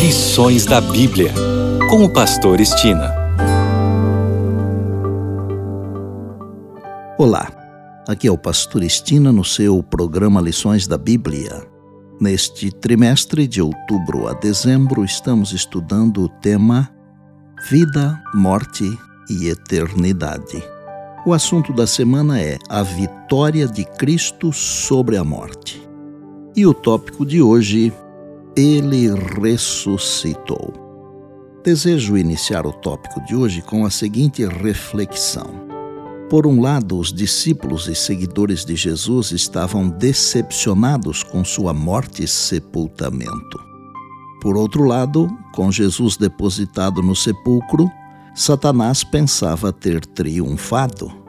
Lições da Bíblia, com o pastor Estina. Olá, aqui é o pastor Estina no seu programa Lições da Bíblia. Neste trimestre, de outubro a dezembro, estamos estudando o tema Vida, Morte e Eternidade. O assunto da semana é a vitória de Cristo sobre a morte. E o tópico de hoje, Ele ressuscitou. Desejo iniciar o tópico de hoje com a seguinte reflexão. Por um lado, os discípulos e seguidores de Jesus estavam decepcionados com sua morte e sepultamento. Por outro lado, com Jesus depositado no sepulcro, Satanás pensava ter triunfado.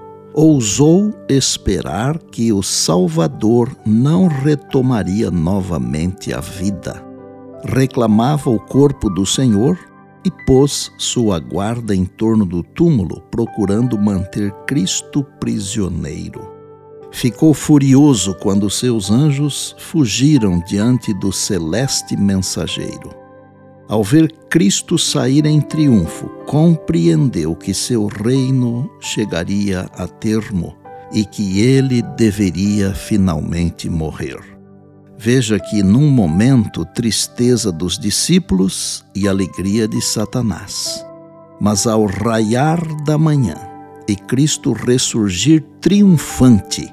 Ousou esperar que o Salvador não retomaria novamente a vida. Reclamava o corpo do Senhor e pôs sua guarda em torno do túmulo, procurando manter Cristo prisioneiro. Ficou furioso quando seus anjos fugiram diante do celeste mensageiro. Ao ver Cristo sair em triunfo, compreendeu que seu reino chegaria a termo e que ele deveria finalmente morrer. Veja que, num momento, tristeza dos discípulos e alegria de Satanás. Mas ao raiar da manhã e Cristo ressurgir triunfante,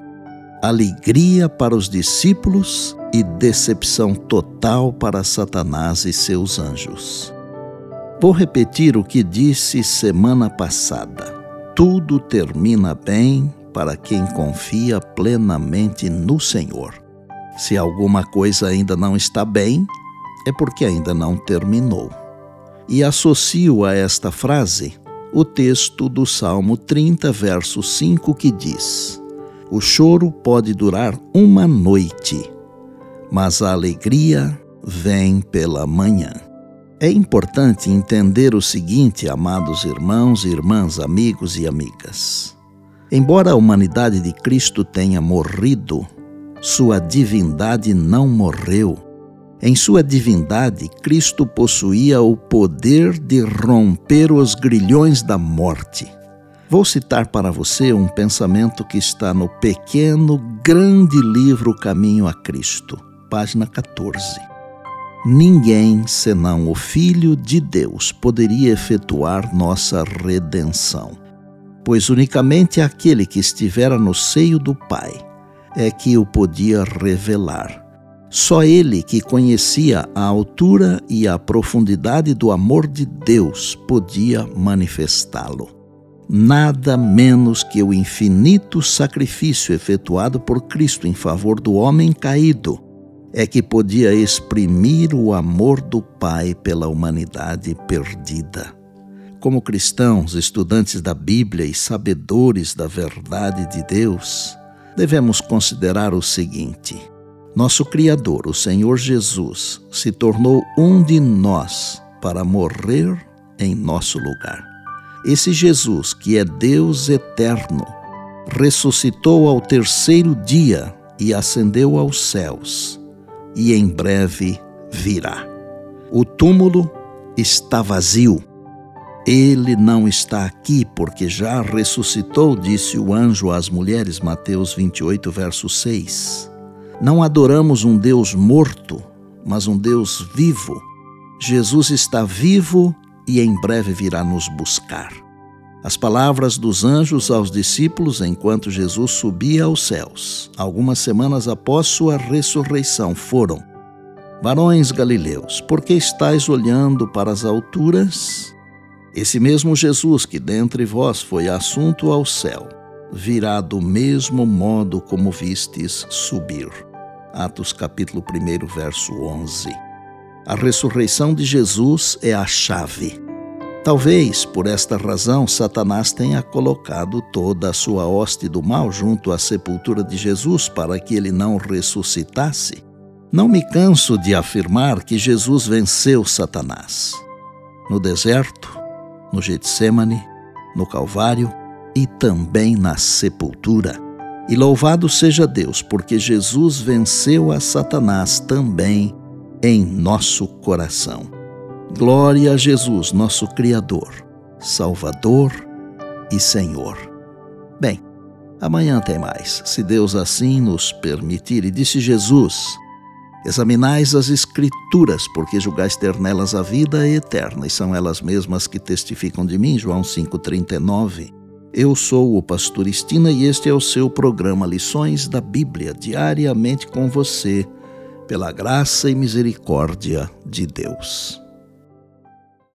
alegria para os discípulos e decepção total para Satanás e seus anjos. Vou repetir o que disse semana passada. Tudo termina bem para quem confia plenamente no Senhor. Se alguma coisa ainda não está bem, é porque ainda não terminou. E associo a esta frase o texto do Salmo 30, verso 5, que diz: o choro pode durar uma noite, mas a alegria vem pela manhã. É importante entender o seguinte, amados irmãos e irmãs, amigos e amigas. Embora a humanidade de Cristo tenha morrido, sua divindade não morreu. Em sua divindade, Cristo possuía o poder de romper os grilhões da morte. Vou citar para você um pensamento que está no pequeno, grande livro Caminho a Cristo, página 14. Ninguém, senão o Filho de Deus, poderia efetuar nossa redenção, pois unicamente aquele que estivera no seio do Pai é que o podia revelar. Só ele, que conhecia a altura e a profundidade do amor de Deus, podia manifestá-lo. Nada menos que o infinito sacrifício efetuado por Cristo em favor do homem caído é que podia exprimir o amor do Pai pela humanidade perdida. Como cristãos, estudantes da Bíblia e sabedores da verdade de Deus, devemos considerar o seguinte: nosso Criador, o Senhor Jesus, se tornou um de nós para morrer em nosso lugar. Esse Jesus, que é Deus eterno, ressuscitou ao terceiro dia e ascendeu aos céus, e em breve virá. O túmulo está vazio. Ele não está aqui porque já ressuscitou, disse o anjo às mulheres, Mateus 28, verso 6. Não adoramos um Deus morto, mas um Deus vivo. Jesus está vivo e em breve virá nos buscar. As palavras dos anjos aos discípulos enquanto Jesus subia aos céus, algumas semanas após sua ressurreição, foram: varões galileus, por que estáis olhando para as alturas? Esse mesmo Jesus que dentre vós foi assunto ao céu, virá do mesmo modo como vistes subir. Atos capítulo 1, verso 11. A ressurreição de Jesus é a chave. Talvez, por esta razão, Satanás tenha colocado toda a sua hoste do mal junto à sepultura de Jesus para que ele não ressuscitasse. Não me canso de afirmar que Jesus venceu Satanás. No deserto, no Getsêmani, no Calvário e também na sepultura. E louvado seja Deus, porque Jesus venceu a Satanás também em nosso coração. Glória a Jesus, nosso Criador, Salvador e Senhor. Bem, amanhã tem mais, se Deus assim nos permitir. E disse Jesus: examinais as Escrituras, porque julgais ter nelas a vida eterna, e são elas mesmas que testificam de mim. João 5,39. Eu sou o pastor Estina e este é o seu programa Lições da Bíblia, diariamente com você, pela graça e misericórdia de Deus.